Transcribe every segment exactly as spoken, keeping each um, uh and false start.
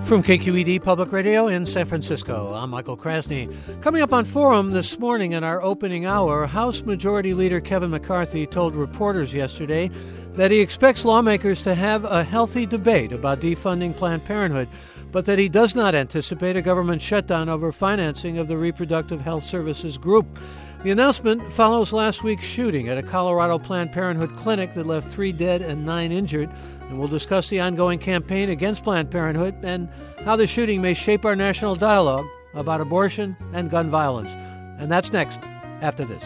From K Q E D Public Radio in San Francisco, I'm Michael Krasny. Coming up on Forum this morning in our opening hour, House Majority Leader Kevin McCarthy told reporters yesterday that he expects lawmakers to have a healthy debate about defunding Planned Parenthood, but that he does not anticipate a government shutdown over financing of the Reproductive Health Services Group. The announcement follows last week's shooting at a Colorado Planned Parenthood clinic that left three dead and nine injured. And we'll discuss the ongoing campaign against Planned Parenthood and how the shooting may shape our national dialogue about abortion and gun violence. And that's next, after this.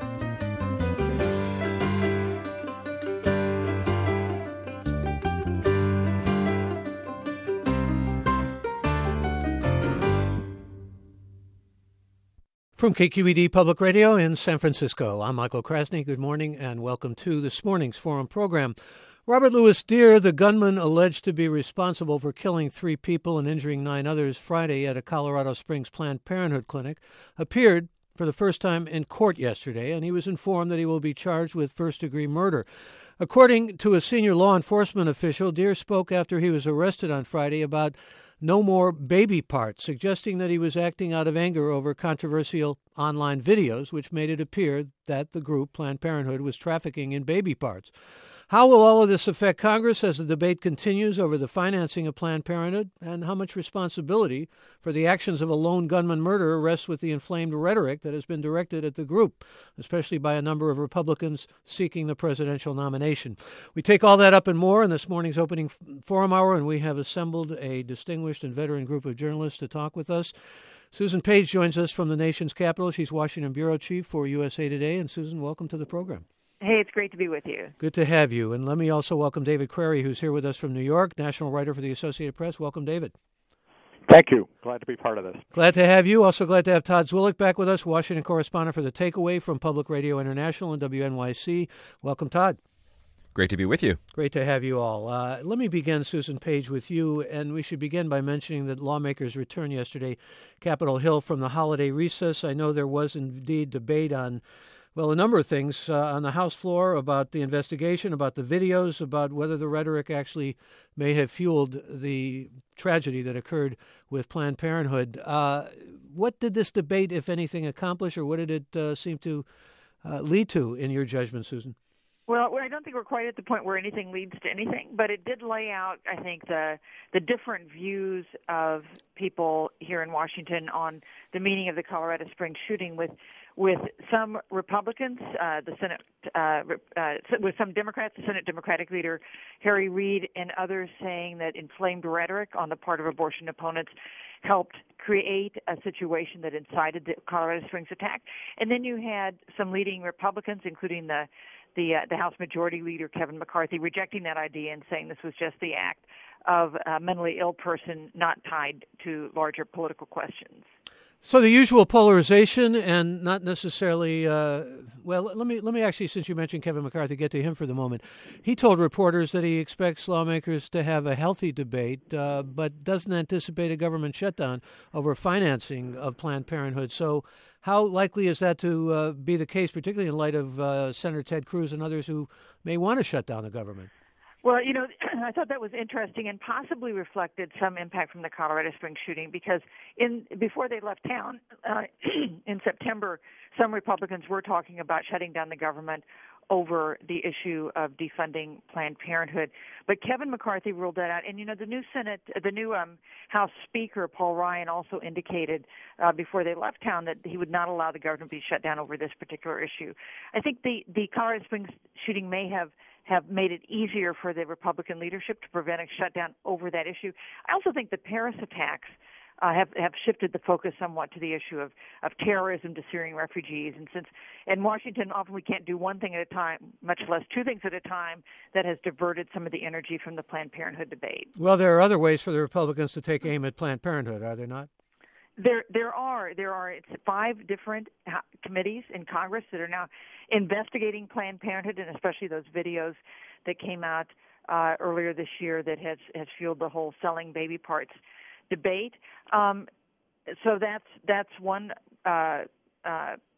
From K Q E D Public Radio in San Francisco, I'm Michael Krasny. Good morning and welcome to this morning's Forum program. Robert Louis Dear, the gunman alleged to be responsible for killing three people and injuring nine others Friday at a Colorado Springs Planned Parenthood clinic, appeared for the first time in court yesterday, and he was informed that he will be charged with first-degree murder. According to a senior law enforcement official, Dear spoke after he was arrested on Friday about no more baby parts, suggesting that he was acting out of anger over controversial online videos, which made it appear that the group, Planned Parenthood, was trafficking in baby parts. How will all of this affect Congress as the debate continues over the financing of Planned Parenthood, and how much responsibility for the actions of a lone gunman murderer rests with the inflamed rhetoric that has been directed at the group, especially by a number of Republicans seeking the presidential nomination? We take all that up and more in this morning's opening forum hour, and we have assembled a distinguished and veteran group of journalists to talk with us. Susan Page joins us from the nation's capital. She's Washington Bureau Chief for U S A Today. And Susan, welcome to the program. Hey, it's great to be with you. Good to have you. And let me also welcome David Crary, who's here with us from New York, national writer for the Associated Press. Welcome, David. Thank you. Glad to be part of this. Glad to have you. Also glad to have Todd Zwillich back with us, Washington correspondent for The Takeaway from Public Radio International and W N Y C. Welcome, Todd. Great to be with you. Great to have you all. Uh, let me begin, Susan Page, with you, and we should begin by mentioning that lawmakers returned yesterday Capitol Hill from the holiday recess. I know there was indeed debate on Well, a number of things uh, on the House floor about the investigation, about the videos, about whether the rhetoric actually may have fueled the tragedy that occurred with Planned Parenthood. Uh, what did this debate, if anything, accomplish, or what did it uh, seem to uh, lead to, in your judgment, Susan? Well, I don't think we're quite at the point where anything leads to anything, but it did lay out, I think, the the different views of people here in Washington on the meaning of the Colorado Springs shooting, with with some Republicans, uh, the Senate, uh, uh, with some Democrats, the Senate Democratic leader Harry Reid, and others saying that inflamed rhetoric on the part of abortion opponents helped create a situation that incited the Colorado Springs attack. And then you had some leading Republicans, including the the uh, the House Majority Leader Kevin McCarthy, rejecting that idea and saying this was just the act of a mentally ill person not tied to larger political questions. So the usual polarization, and not necessarily. Uh, well, let me let me actually, since you mentioned Kevin McCarthy, get to him for the moment. He told reporters that he expects lawmakers to have a healthy debate, uh, but doesn't anticipate a government shutdown over financing of Planned Parenthood. So, how likely is that to uh, be the case, particularly in light of uh, Senator Ted Cruz and others who may want to shut down the government? Well, you know, I thought that was interesting and possibly reflected some impact from the Colorado Springs shooting, because in before they left town uh, in September, some Republicans were talking about shutting down the government over the issue of defunding Planned Parenthood. But Kevin McCarthy ruled that out. And, you know, the new Senate, the new um, House Speaker, Paul Ryan, also indicated uh, before they left town that he would not allow the government to be shut down over this particular issue. I think the, the Colorado Springs shooting may have have made it easier for the Republican leadership to prevent a shutdown over that issue. I also think the Paris attacks uh, have, have shifted the focus somewhat to the issue of, of terrorism to Syrian refugees. And since in Washington often we can't do one thing at a time, much less two things at a time, that has diverted some of the energy from the Planned Parenthood debate. Well, there are other ways for the Republicans to take aim at Planned Parenthood, are there not? There, there are there are it's five different committees in Congress that are now investigating Planned Parenthood, and especially those videos that came out uh, earlier this year that has has fueled the whole selling baby parts debate. Um, so that's that's one uh, uh,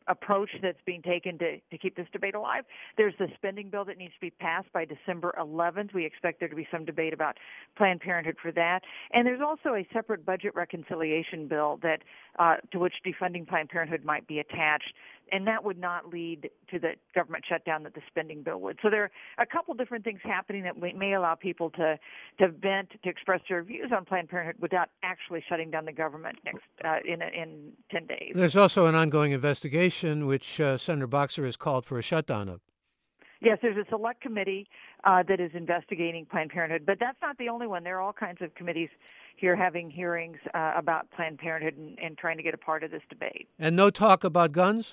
approach that's being taken to, to keep this debate alive. There's the spending bill that needs to be passed by December eleventh. We expect there to be some debate about Planned Parenthood for that. And there's also a separate budget reconciliation bill that uh, to which defunding Planned Parenthood might be attached. And that would not lead to the government shutdown that the spending bill would. So there are a couple different things happening that may allow people to, to vent, to express their views on Planned Parenthood without actually shutting down the government next uh, in in ten days. There's also an ongoing investigation, which uh, Senator Boxer has called for a shutdown of. Yes, there's a select committee uh, that is investigating Planned Parenthood, but that's not the only one. There are all kinds of committees here having hearings uh, about Planned Parenthood and, and trying to get a part of this debate. And no talk about guns?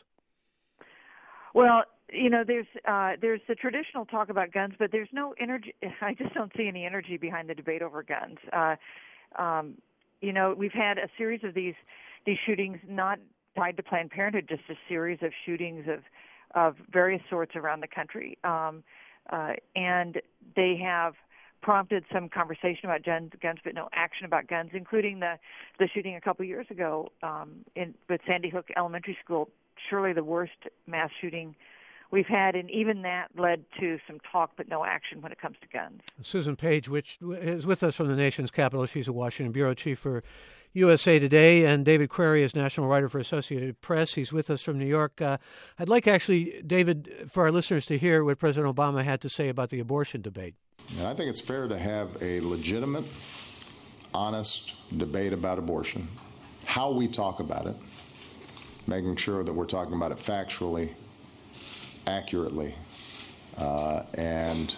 Well, you know, there's uh, there's the traditional talk about guns, but there's no energy. I just don't see any energy behind the debate over guns. Uh, um, you know, we've had a series of these these shootings not tied to Planned Parenthood, just a series of shootings of of various sorts around the country, um, uh, and they have prompted some conversation about guns, guns, but no action about guns, including the the shooting a couple years ago um, in with Sandy Hook Elementary School. Surely the worst mass shooting we've had, and even that led to some talk but no action when it comes to guns. Susan Page, which is with us from the nation's capital. She's a Washington bureau chief for U S A Today, and David Query is national writer for Associated Press. He's with us from New York. Uh, I'd like actually, David, for our listeners to hear what President Obama had to say about the abortion debate. And I think it's fair to have a legitimate, honest debate about abortion, how we talk about it, making sure that we're talking about it factually, accurately, uh, and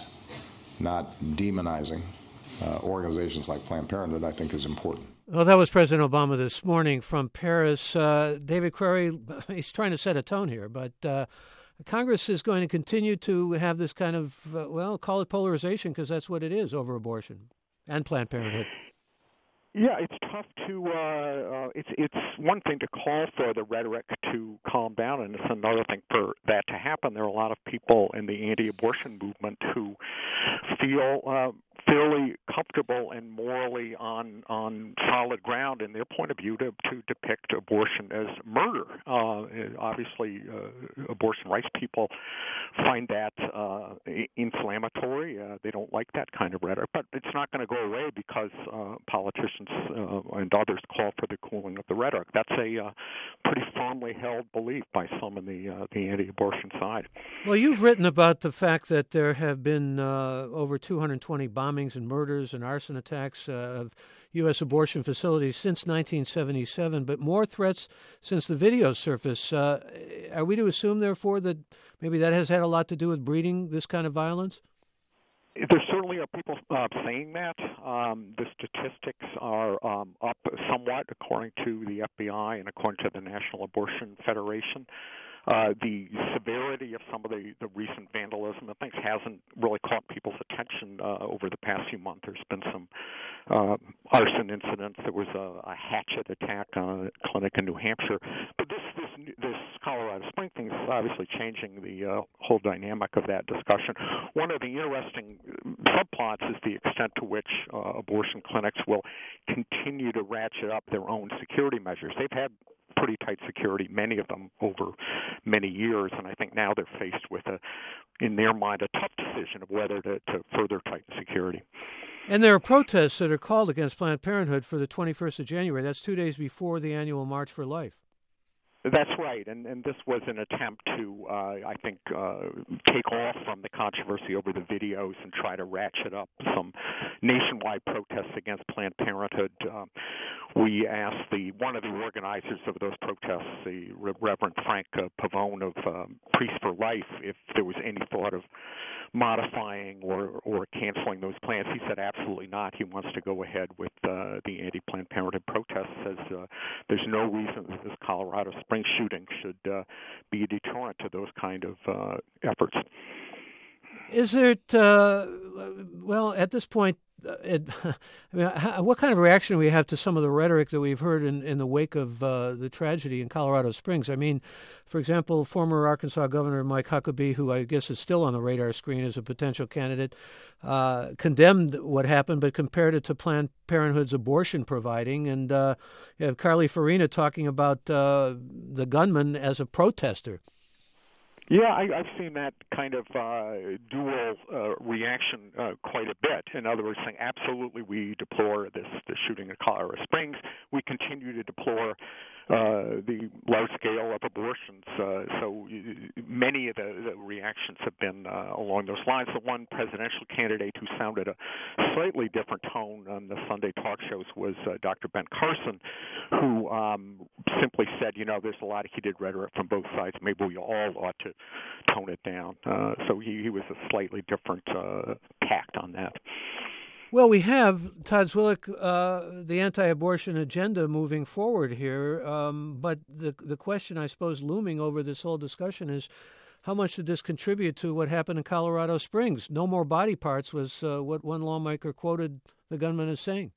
not demonizing uh, organizations like Planned Parenthood, I think is important. Well, that was President Obama this morning from Paris. Uh, David Query, he's trying to set a tone here, but uh, Congress is going to continue to have this kind of, uh, well, call it polarization, because that's what it is over abortion and Planned Parenthood. Yeah, it's tough to. Uh, uh, it's it's one thing to call for the rhetoric to calm down, and it's another thing for that to happen. There are a lot of people in the anti-abortion movement who feel uh, fairly comfortable and morally on on solid ground in their point of view to to depict abortion as murder. Uh, obviously, uh, abortion rights people find that uh, inflammatory. Uh, they don't like that kind of rhetoric, but it's not going to go away because uh, politicians Uh, and others call for the cooling of the rhetoric. That's a uh, pretty firmly held belief by some in the uh, the anti-abortion side. Well, you've written about the fact that there have been uh, over two hundred twenty bombings and murders and arson attacks uh, of U S abortion facilities since nineteen seventy-seven, but more threats since the videos surfaced. Uh, are we to assume, therefore, that maybe that has had a lot to do with breeding this kind of violence? There certainly are people uh, saying that. Um, the statistics are um, up somewhat, according to the F B I and according to the National Abortion Federation. Uh, the severity of some of the, the recent vandalism and things hasn't really caught people's attention uh, over the past few months. There's been some uh, arson incidents. There was a, a hatchet attack on a clinic in New Hampshire. But this this, this Colorado Spring thing is obviously changing the uh, whole dynamic of that discussion. One of the interesting subplots is the extent to which uh, abortion clinics will continue to ratchet up their own security measures. They've had pretty tight security, many of them over many years, and I think now they're faced with, a, in their mind, a tough decision of whether to, to further tighten security. And there are protests that are called against Planned Parenthood for the twenty-first of January. That's two days before the annual March for Life. That's right, and, and this was an attempt to, uh, I think, uh, take off from the controversy over the videos and try to ratchet up some nationwide protests against Planned Parenthood. Uh, we asked the one of the organizers of those protests, the Reverend Frank uh, Pavone of um, Priests for Life, if there was any thought of modifying or, or canceling those plans. He said absolutely not. He wants to go ahead with uh, the anti-Planned Parenthood protests, says uh, there's no reason that this Colorado Springs shooting should uh, be a deterrent to those kind of uh, efforts. Is it, uh, well, at this point, it, I mean, how, what kind of reaction do we have to some of the rhetoric that we've heard in, in the wake of uh, the tragedy in Colorado Springs? I mean, for example, former Arkansas Governor Mike Huckabee, who I guess is still on the radar screen as a potential candidate, uh, condemned what happened, but compared it to Planned Parenthood's abortion providing. And uh, you have Carly Fiorina talking about uh, the gunman as a protester. Yeah, I, I've seen that kind of uh, dual uh, reaction uh, quite a bit. In other words, saying absolutely we deplore this, this shooting at Colorado Springs. We continue to deplore uh, the large scale of abortions. Uh, so many of the, the reactions have been uh, along those lines. The one presidential candidate who sounded a slightly different tone on the Sunday talk shows was uh, Doctor Ben Carson, who um, simply said, you know, there's a lot of heated rhetoric from both sides. Maybe we all ought to tone it down. Uh, so he, he was a slightly different uh, tact on that. Well, we have, Todd Zwillich, uh, the anti-abortion agenda moving forward here. Um, but the the question, I suppose, looming over this whole discussion is, how much did this contribute to what happened in Colorado Springs? No more body parts was uh, what one lawmaker quoted the gunman as saying.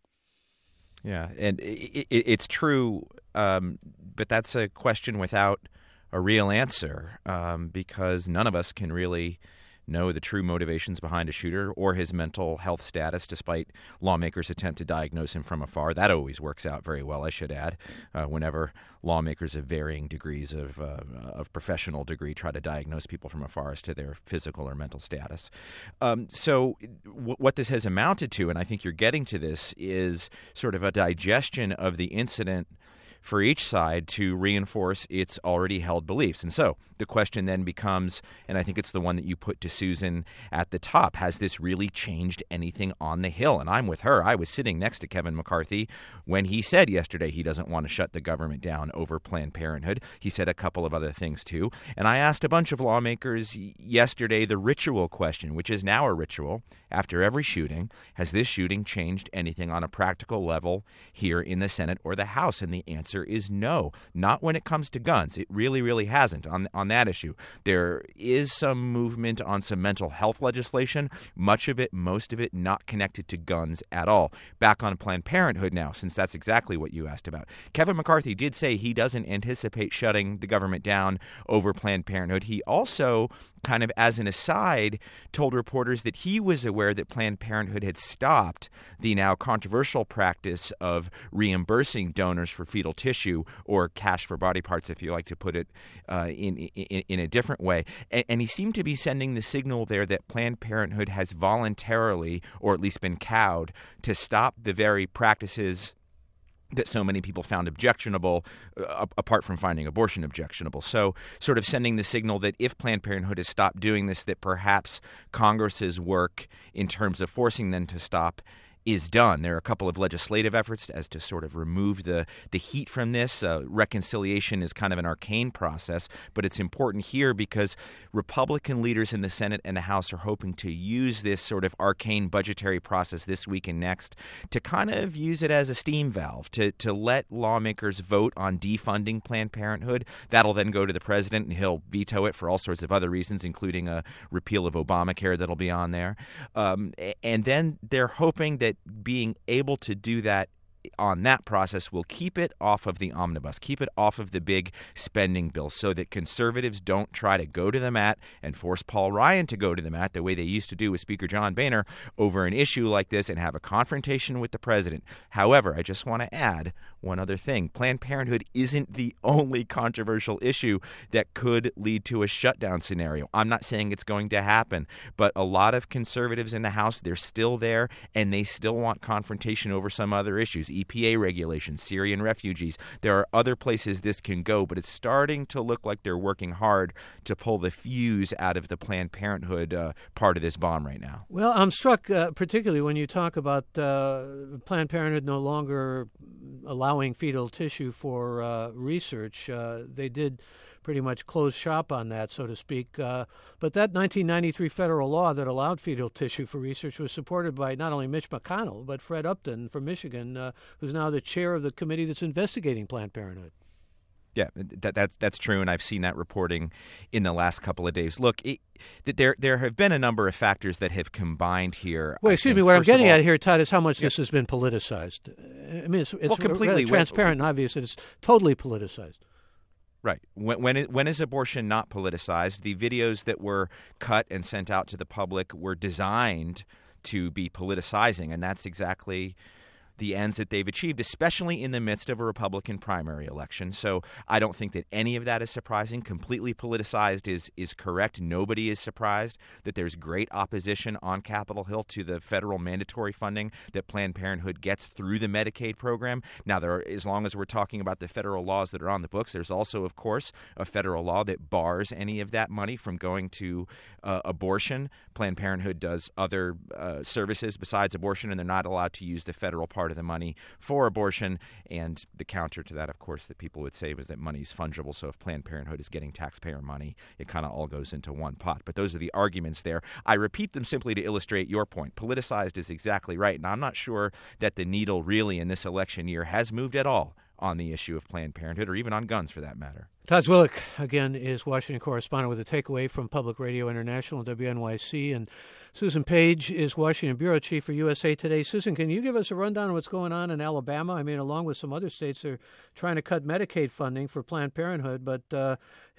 Yeah, and it, it, it's true, um, but that's a question without a real answer, um, because none of us can really know the true motivations behind a shooter or his mental health status, despite lawmakers' attempt to diagnose him from afar. That always works out very well, I should add, uh, whenever lawmakers of varying degrees of uh, of professional degree try to diagnose people from afar as to their physical or mental status. Um, so w- what this has amounted to, and I think you're getting to this, is sort of a digestion of the incident for each side to reinforce its already held beliefs. And so the question then becomes, and I think it's the one that you put to Susan at the top, has this really changed anything on the Hill? And I'm with her. I was sitting next to Kevin McCarthy when he said yesterday he doesn't want to shut the government down over Planned Parenthood. He said a couple of other things too. And I asked a bunch of lawmakers yesterday the ritual question, which is now a ritual after every shooting. Has this shooting changed anything on a practical level here in the Senate or the House? And the answer is no, not when it comes to guns. It really, really hasn't on on that issue. There is some movement on some mental health legislation, much of it, most of it not connected to guns at all. Back on Planned Parenthood now, since that's exactly what you asked about. Kevin McCarthy did say he doesn't anticipate shutting the government down over Planned Parenthood. He also, kind of as an aside, told reporters that he was aware that Planned Parenthood had stopped the now controversial practice of reimbursing donors for fetal tissue, or cash for body parts, if you like to put it uh, in, in in a different way. And, and he seemed to be sending the signal there that Planned Parenthood has voluntarily, or at least been cowed, to stop the very practices that so many people found objectionable, uh, apart from finding abortion objectionable. So sort of sending the signal that if Planned Parenthood has stopped doing this, that perhaps Congress's work in terms of forcing them to stop is done. There are a couple of legislative efforts as to sort of remove the, the heat from this. Uh, reconciliation is kind of an arcane process, but it's important here because Republican leaders in the Senate and the House are hoping to use this sort of arcane budgetary process this week and next to kind of use it as a steam valve, to, to let lawmakers vote on defunding Planned Parenthood. That'll then go to the president, and he'll veto it for all sorts of other reasons, including a repeal of Obamacare that'll be on there. Um, and then they're hoping that being able to do that on that process will keep it off of the omnibus, keep it off of the big spending bill, so that conservatives don't try to go to the mat and force Paul Ryan to go to the mat the way they used to do with Speaker John Boehner over an issue like this and have a confrontation with the president. However, I just want to add one other thing. Planned Parenthood isn't the only controversial issue that could lead to a shutdown scenario. I'm not saying it's going to happen, but a lot of conservatives in the House, they're still there, and they still want confrontation over some other issues. E P A regulations, Syrian refugees. There are other places this can go, but it's starting to look like they're working hard to pull the fuse out of the Planned Parenthood uh, part of this bomb right now. Well, I'm struck uh, particularly when you talk about uh, Planned Parenthood no longer allowing fetal tissue for uh, research. Uh, they did pretty much close shop on that, so to speak. Uh, but that nineteen ninety-three federal law that allowed fetal tissue for research was supported by not only Mitch McConnell, but Fred Upton from Michigan, uh, who's now the chair of the committee that's investigating Planned Parenthood. Yeah, that, that's that's true, and I've seen that reporting in the last couple of days. Look, it, there there have been a number of factors that have combined here. Well, I excuse think, me, what I'm getting all, at here, Todd, is how much yeah. this has been politicized. I mean, it's, it's well, completely transparent and obvious that it's totally politicized. Right. When when, it, when is abortion not politicized? The videos that were cut and sent out to the public were designed to be politicizing, and that's exactly the ends that they've achieved, especially in the midst of a Republican primary election. So I don't think that any of that is surprising. Completely politicized is is correct. Nobody is surprised that there's great opposition on Capitol Hill to the federal mandatory funding that Planned Parenthood gets through the Medicaid program. Now, there are, as long as we're talking about the federal laws that are on the books, there's also, of course, a federal law that bars any of that money from going to uh, abortion. Planned Parenthood does other uh, services besides abortion, and they're not allowed to use the federal part of the money for abortion. And the counter to that, of course, that people would say was that money is fungible. So if Planned Parenthood is getting taxpayer money, it kind of all goes into one pot. But those are the arguments there. I repeat them simply to illustrate your point. Politicized is exactly right. And I'm not sure that the needle really in this election year has moved at all on the issue of Planned Parenthood, or even on guns for that matter. Todd Zwillich, again, is Washington correspondent with a takeaway from Public Radio International and W N Y C. And Susan Page is Washington bureau chief for U S A Today. Susan, can you give us a rundown of what's going on in Alabama? I mean, along with some other states, they're trying to cut Medicaid funding for Planned Parenthood, but uh,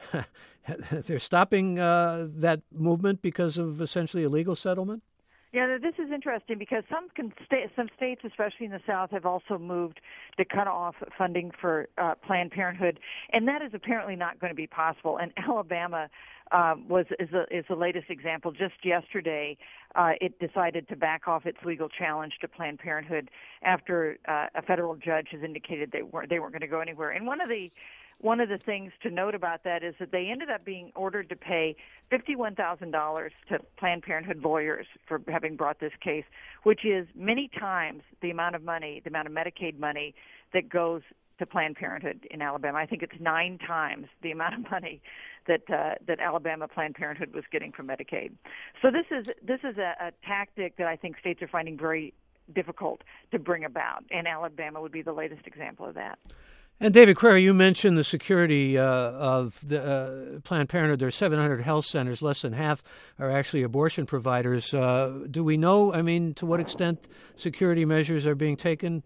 they're stopping uh, that movement because of essentially a legal settlement? Yeah, this is interesting because some can sta- some states, especially in the South, have also moved to cut off funding for uh, Planned Parenthood, and that is apparently not going to be possible. And Alabama um, was is, a, is the latest example. Just yesterday, uh, it decided to back off its legal challenge to Planned Parenthood after uh, a federal judge has indicated they weren't they weren't going to go anywhere. And one of the One of the things to note about that is that they ended up being ordered to pay fifty-one thousand dollars to Planned Parenthood lawyers for having brought this case, which is many times the amount of money, the amount of Medicaid money that goes to Planned Parenthood in Alabama. I think it's nine times the amount of money that uh, that Alabama Planned Parenthood was getting from Medicaid. So this is this is a, a tactic that I think states are finding very difficult to bring about, and Alabama would be the latest example of that. And David Crary, you mentioned the security uh, of the uh, Planned Parenthood. There are seven hundred health centers. Less than half are actually abortion providers. Uh, do we know, I mean, to what extent security measures are being taken?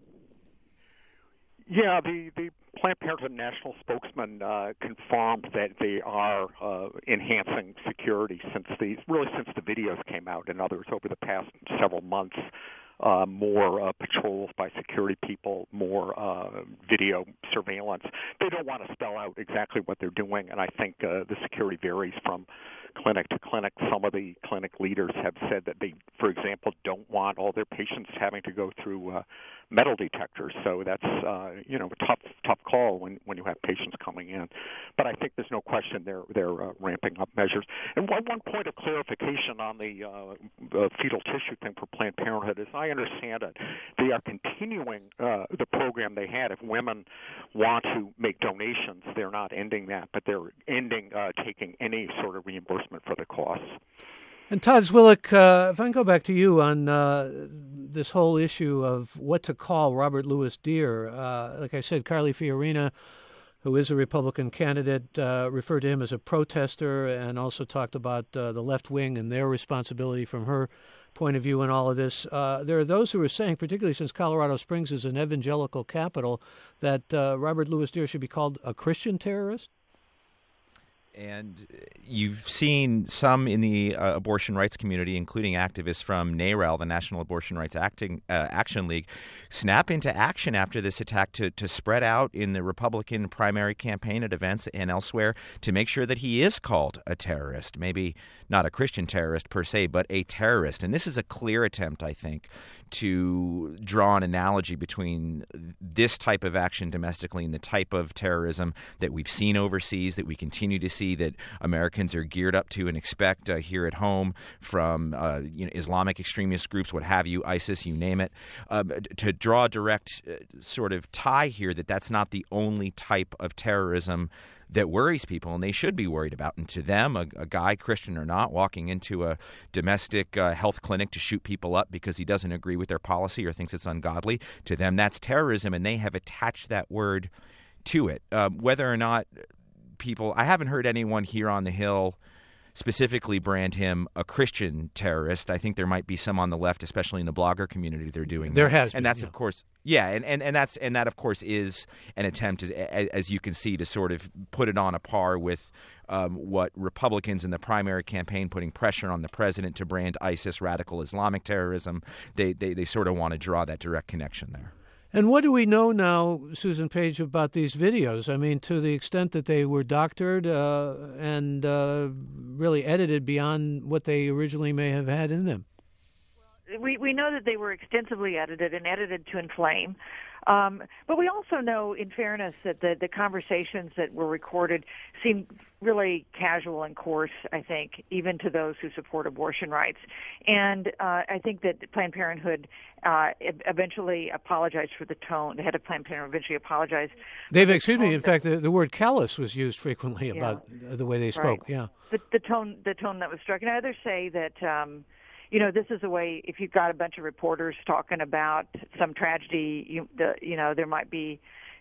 Yeah, the, the Planned Parenthood national spokesman uh, confirmed that they are uh, enhancing security since the really since the videos came out, and others over the past several months. Uh, more uh, patrols by security people, more uh, video surveillance. They don't want to spell out exactly what they're doing, and I think uh, the security varies from clinic to clinic. Some of the clinic leaders have said that they, for example, don't want all their patients having to go through uh, metal detectors. So that's uh, you know a tough tough call when, when you have patients coming in. But I think there's no question they're they're uh, ramping up measures. And one one point of clarification on the uh, uh, fetal tissue thing for Planned Parenthood is, I understand it, they are continuing uh, the program they had. If women want to make donations, they're not ending that, but they're ending uh, taking any sort of reimbursement for the costs. And Todd Zwillich, uh, if I can go back to you on uh, this whole issue of what to call Robert Louis Dear. Uh, like I said, Carly Fiorina, who is a Republican candidate, uh, referred to him as a protester and also talked about uh, the left wing and their responsibility from her point of view in all of this. Uh, there are those who are saying, particularly since Colorado Springs is an evangelical capital, that uh, Robert Louis Dear should be called a Christian terrorist. And you've seen some in the uh, abortion rights community, including activists from NARAL, the National Abortion Rights Acting, uh, Action League, snap into action after this attack to, to spread out in the Republican primary campaign at events and elsewhere to make sure that he is called a terrorist. Maybe not a Christian terrorist per se, but a terrorist. And this is a clear attempt, I think, to draw an analogy between this type of action domestically and the type of terrorism that we've seen overseas, that we continue to see, that Americans are geared up to and expect uh, here at home from uh, you know, Islamic extremist groups, what have you, ISIS, you name it, um, to draw a direct uh, sort of tie here that that's not the only type of terrorism that worries people, and they should be worried about. And to them, a, a guy, Christian or not, walking into a domestic uh, health clinic to shoot people up because he doesn't agree with their policy or thinks it's ungodly, to them that's terrorism, and they have attached that word to it. Um, whether or not people, I haven't heard anyone here on the Hill specifically brand him a Christian terrorist. I think there might be some on the left, especially in the blogger community, they're doing there that. has and been, that's yeah. of course yeah and, and, and that's and that of course is an attempt, as, as you can see, to sort of put it on a par with um, what Republicans in the primary campaign putting pressure on the president to brand ISIS radical Islamic terrorism. They they, they sort of want to draw that direct connection there. And what do we know now, Susan Page, about these videos? I mean, to the extent that they were doctored uh, and uh, really edited beyond what they originally may have had in them. We we know that they were extensively edited and edited to inflame. Um, but we also know, in fairness, that the, the conversations that were recorded seemed really casual and coarse, I think, even to those who support abortion rights. And uh, I think that Planned Parenthood uh, eventually apologized for the tone. The head of Planned Parenthood eventually apologized. They've, excuse me, in fact, the, the word callous was used frequently about yeah. the way they spoke. Right. Yeah, the, the tone, the tone that was struck. And others say that. Um, You know, this is a way, if you've got a bunch of reporters talking about some tragedy, you, the, you know, there might be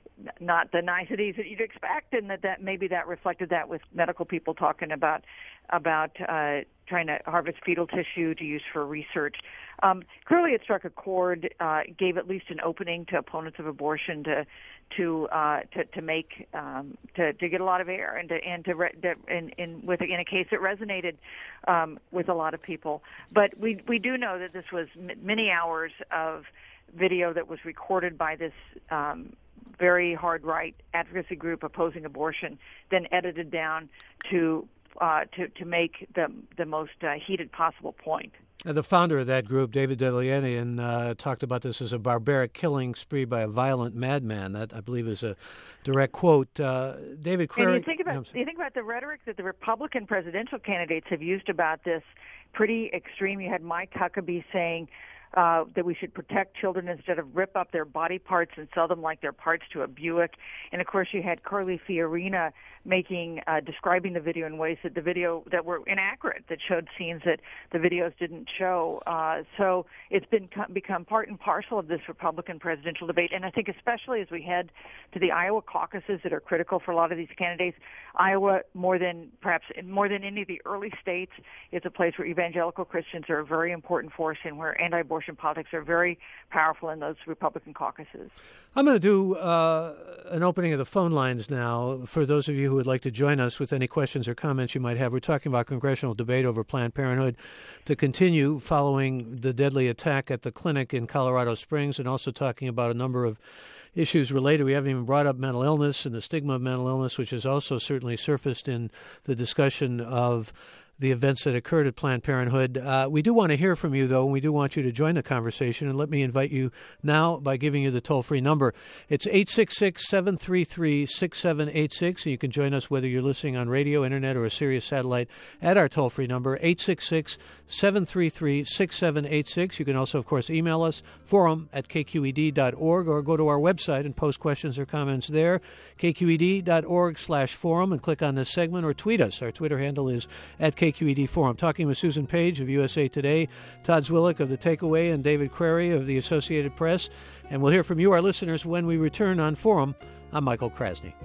not the niceties that you'd expect, and that, that maybe that reflected that with medical people talking about about uh, trying to harvest fetal tissue to use for research. Um, clearly, it struck a chord, uh, gave at least an opening to opponents of abortion to to uh, to, to make um, to, to get a lot of air, and to and to, re- to in, in with in a case that resonated um, with a lot of people. But we we do know that this was m- many hours of video that was recorded by this um, very hard right advocacy group opposing abortion, then edited down to uh, to to make the the most uh, heated possible point. Uh, the founder of that group, David Daleinian, uh, talked about this as a barbaric killing spree by a violent madman. That, I believe, is a direct quote. Uh, David Crary. And you think about you think about the rhetoric that the Republican presidential candidates have used about this. Pretty extreme. You had Mike Huckabee saying Uh, that we should protect children instead of rip up their body parts and sell them like they're parts to a Buick. And of course, you had Carly Fiorina making, uh, describing the video in ways that the video that were inaccurate, that showed scenes that the videos didn't show. Uh, so it's been become part and parcel of this Republican presidential debate. And I think especially as we head to the Iowa caucuses that are critical for a lot of these candidates, Iowa, more than perhaps more than any of the early states, is a place where evangelical Christians are a very important force and where anti-abortion politics are very powerful in those Republican caucuses. I'm going to do uh, an opening of the phone lines now for those of you who would like to join us with any questions or comments you might have. We're talking about congressional debate over Planned Parenthood to continue following the deadly attack at the clinic in Colorado Springs, and also talking about a number of issues related. We haven't even brought up mental illness and the stigma of mental illness, which has also certainly surfaced in the discussion of the events that occurred at Planned Parenthood. Uh, we do want to hear from you, though, and we do want you to join the conversation. And let me invite you now by giving you the toll-free number. It's eight six six, seven three three, six seven eight six, and you can join us whether you're listening on radio, internet, or a Sirius satellite at our toll-free number, eight six six, seven three three, six seven eight six. You can also, of course, email us, forum at k q e d dot org, or go to our website and post questions or comments there, k q e d dot org slash forum, and click on this segment, or tweet us. Our Twitter handle is at K Q E D Forum. Talking with Susan Page of U S A Today, Todd Zwillich of The Takeaway, and David Crary of the Associated Press. And we'll hear from you, our listeners, when we return on Forum. I'm Michael Krasny.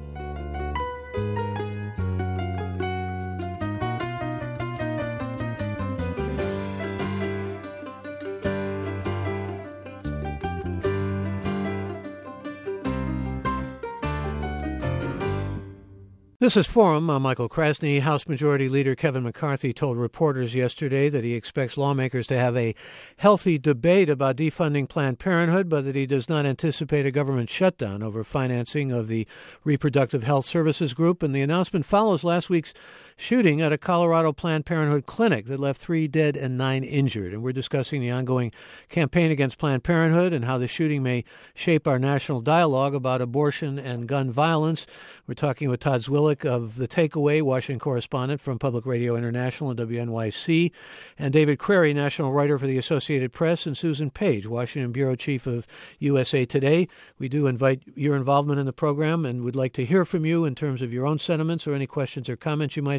This is Forum. I'm Michael Krasny. House Majority Leader Kevin McCarthy told reporters yesterday that he expects lawmakers to have a healthy debate about defunding Planned Parenthood, but that he does not anticipate a government shutdown over financing of the Reproductive Health Services Group. And the announcement follows last week's shooting at a Colorado Planned Parenthood clinic that left three dead and nine injured. And we're discussing the ongoing campaign against Planned Parenthood and how the shooting may shape our national dialogue about abortion and gun violence. We're talking with Todd Zwillich of The Takeaway, Washington correspondent from Public Radio International and W N Y C, and David Crary, national writer for the Associated Press, and Susan Page, Washington bureau chief of U S A Today. We do invite your involvement in the program and would like to hear from you in terms of your own sentiments or any questions or comments you might have.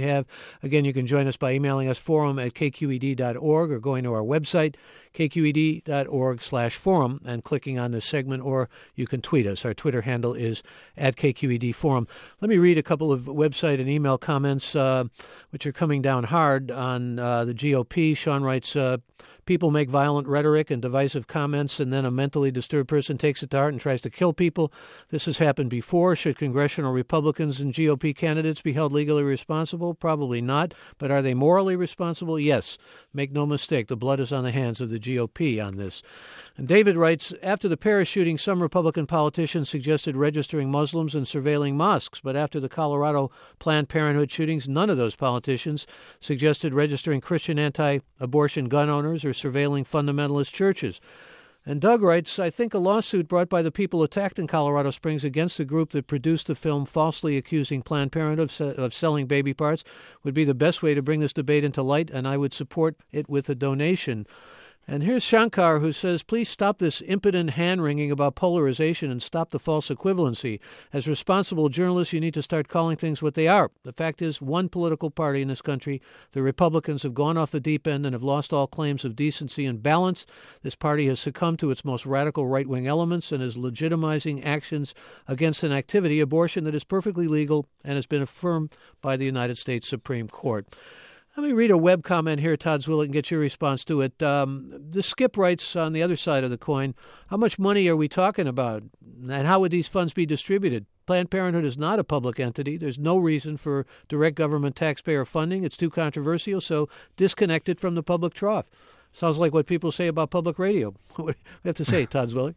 have. Again, you can join us by emailing us forum at k q e d dot org or going to our website, k q e d dot org slash forum, and clicking on this segment, or you can tweet us. Our Twitter handle is at K Q E D Forum. Let me read a couple of website and email comments, uh, which are coming down hard on uh, the G O P. Sean writes, uh, people make violent rhetoric and divisive comments, and then a mentally disturbed person takes it to heart and tries to kill people. This has happened before. Should congressional Republicans and G O P candidates be held legally responsible? Probably not. But are they morally responsible? Yes. Make no mistake, the blood is on the hands of the G O P on this. And David writes, after the Paris shooting, some Republican politicians suggested registering Muslims and surveilling mosques. But after the Colorado Planned Parenthood shootings, none of those politicians suggested registering Christian anti-abortion gun owners or surveilling fundamentalist churches. And Doug writes, I think a lawsuit brought by the people attacked in Colorado Springs against the group that produced the film falsely accusing Planned Parenthood of, of selling baby parts would be the best way to bring this debate into light, and I would support it with a donation. And here's Shankar, who says, please stop this impotent hand-wringing about polarization and stop the false equivalency. As responsible journalists, you need to start calling things what they are. The fact is, one political party in this country, the Republicans, have gone off the deep end and have lost all claims of decency and balance. This party has succumbed to its most radical right-wing elements and is legitimizing actions against an activity, abortion, that is perfectly legal and has been affirmed by the United States Supreme Court. Let me read a web comment here, Todd Zwillich, and get your response to it. Um, the Skip writes on the other side of the coin, how much money are we talking about, and how would these funds be distributed? Planned Parenthood is not a public entity. There's no reason for direct government taxpayer funding. It's too controversial, so disconnect it from the public trough. Sounds like what people say about public radio. What do you have to say, Todd Zwillich?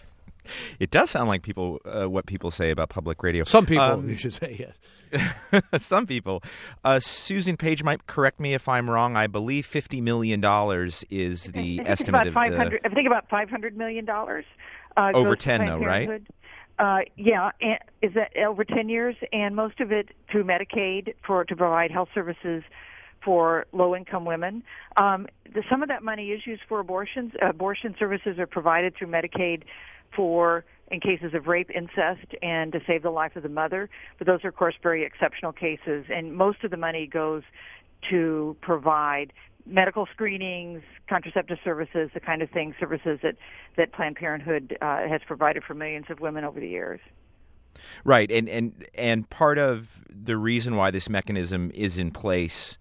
It does sound like people uh, what people say about public radio. Some people, um, you should say, yes. Some people. Uh, Susan Page might correct me if I'm wrong. I believe fifty million dollars is the I think estimate it's about of the... I think about five hundred million dollars. Uh, over ten, though, right? Uh, yeah, and is that over ten years? And most of it through Medicaid for to provide health services for low-income women. Um, the, some of that money is used for abortions. Abortion services are provided through Medicaid for in cases of rape, incest, and to save the life of the mother. But those are, of course, very exceptional cases. And most of the money goes to provide medical screenings, contraceptive services, the kind of things, services that, that Planned Parenthood uh, has provided for millions of women over the years. Right. And, and, and part of the reason why this mechanism is in place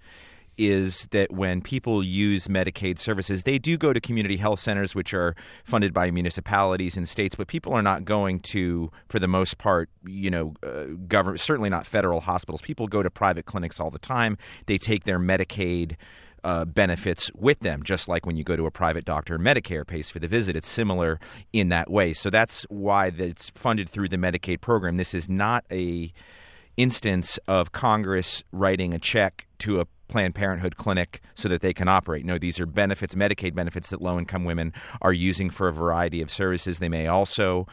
is that when people use Medicaid services, they do go to community health centers, which are funded by municipalities and states, but people are not going to, for the most part, you know, uh, government, certainly not federal hospitals. People go to private clinics all the time. They take their Medicaid uh, benefits with them, just like when you go to a private doctor, Medicare pays for the visit. It's similar in that way. So that's why it's funded through the Medicaid program. This is not a instance of Congress writing a check to a Planned Parenthood clinic so that they can operate. No, these are benefits, Medicaid benefits that low-income women are using for a variety of services. They may also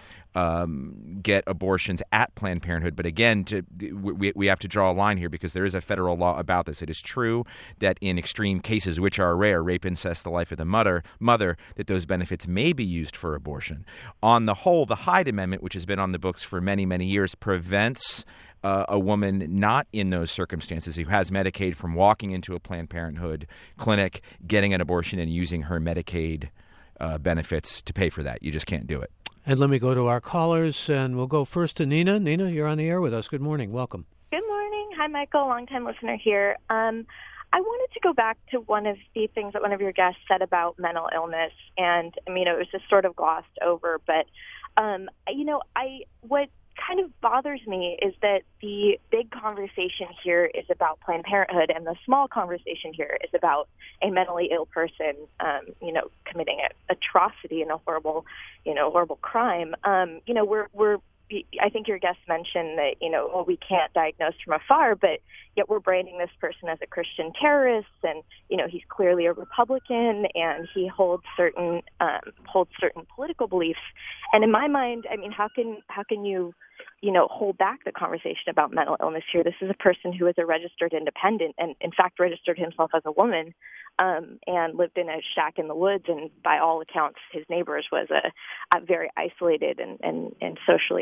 um, get abortions at Planned Parenthood. But again, to, we, we have to draw a line here because there is a federal law about this. It is true that in extreme cases, which are rare, rape, incest, the life of the mother, mother, that those benefits may be used for abortion. On the whole, the Hyde Amendment, which has been on the books for many, many years, prevents Uh, a woman not in those circumstances who has Medicaid from walking into a Planned Parenthood clinic, getting an abortion, and using her Medicaid uh, benefits to pay for that. You just can't do it. And let me go to our callers, and we'll go first to Nina. Nina, you're on the air with us. Good morning. Welcome. Good morning. Hi, Michael, longtime listener here. Um, I wanted to go back to one of the things that one of your guests said about mental illness, and I mean, it was just sort of glossed over, but um, you know, I what kind of bothers me is that the big conversation here is about Planned Parenthood, and the small conversation here is about a mentally ill person, um, you know, committing an atrocity and a horrible, you know, horrible crime. Um, you know, we're we're. I think your guest mentioned that, you know, well, we can't diagnose from afar, but yet we're branding this person as a Christian terrorist, and, you know, he's clearly a Republican, and he holds certain um, holds certain political beliefs. And in my mind, I mean, how can how can you, you know, hold back the conversation about mental illness here? This is a person who is a registered independent, and in fact registered himself as a woman, um, and lived in a shack in the woods, and by all accounts, his neighbors was a, a very isolated and, and, and socially,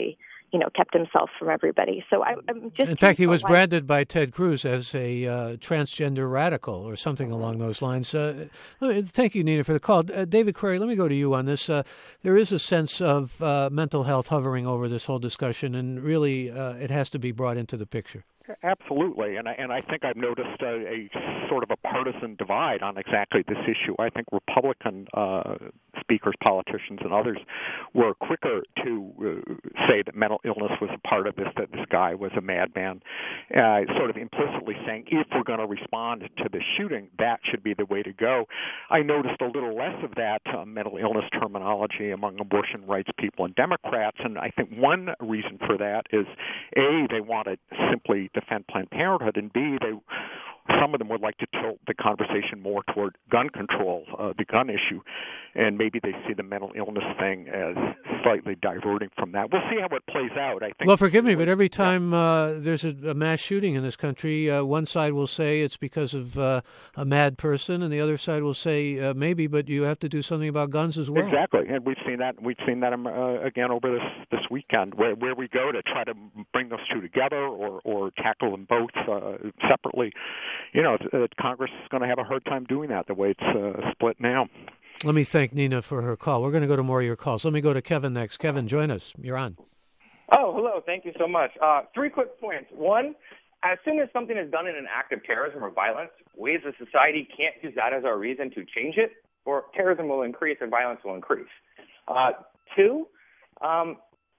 you know, kept himself from everybody. So I, I'm just. In fact, he was why. branded by Ted Cruz as a uh, transgender radical or something along those lines. Uh, thank you, Nina, for the call. Uh, David Query, let me go to you on this. Uh, there is a sense of uh, mental health hovering over this whole discussion, and really uh, it has to be brought into the picture. Absolutely, and I, and I think I've noticed a, a sort of a partisan divide on exactly this issue. I think Republican uh, speakers, politicians, and others were quicker to uh, say that mental illness was a part of this, that this guy was a madman, uh, sort of implicitly saying if we're going to respond to the shooting, that should be the way to go. I noticed a little less of that uh, mental illness terminology among abortion rights people and Democrats, and I think one reason for that is, A, they want to simply defend Planned Parenthood, and B, they some of them would like to tilt the conversation more toward gun control, uh, the gun issue, and maybe they see the mental illness thing as slightly diverting from that. We'll see how it plays out. I think. Well, forgive me, but every time uh, there's a, a mass shooting in this country, uh, one side will say it's because of uh, a mad person, and the other side will say uh, maybe, but you have to do something about guns as well. Exactly, and we've seen that. We've seen that um, uh, again over this this weekend, where where we go to try to bring those two together or or tackle them both uh, separately. You know, uh, Congress is going to have a hard time doing that the way it's uh, split now. Let me thank Nina for her call. We're going to go to more of your calls. Let me go to Kevin next. Kevin, join us. You're on. Oh, hello. Thank you so much. Uh, three quick points. One, as soon as something is done in an act of terrorism or violence, we as a society can't use that as our reason to change it, or terrorism will increase and violence will increase. Uh, two, um,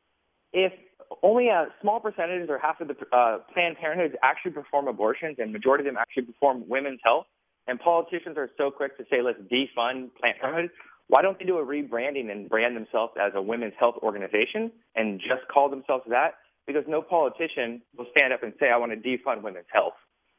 if only a small percentage or half of the uh, Planned Parenthoods actually perform abortions and majority of them actually perform women's health, and politicians are so quick to say, let's defund Planned Parenthood, why don't they do a rebranding and brand themselves as a women's health organization and just call themselves that? Because no politician will stand up and say, I want to defund women's health.